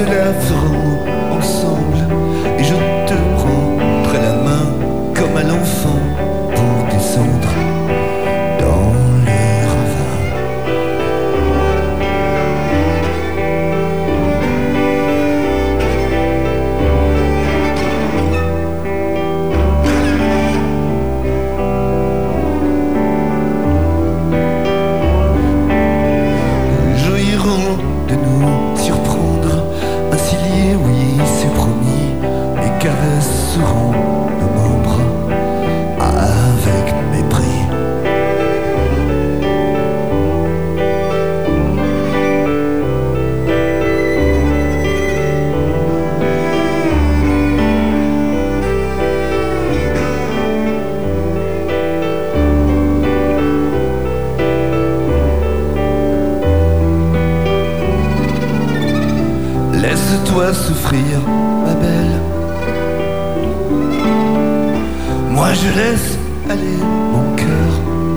la ferons ensemble. Et je te prendrai la main comme à l'enfant pour descendre dans le ravin. Jouirons de nous surprendre, ainsi liés, oui, c'est promis. Les caresseront nos membres avec mépris. Laisse-toi souffrir, ma belle. Moi je laisse aller mon cœur.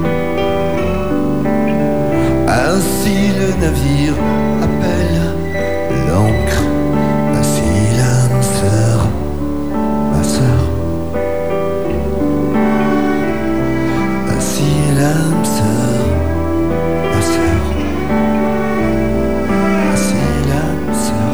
Ainsi le navire appelle l'ancre. Ainsi l'âme sœur, ma sœur. Ainsi l'âme sœur, ma sœur. Ainsi l'âme sœur.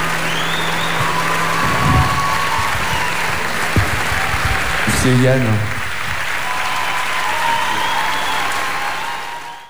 C'est Yann.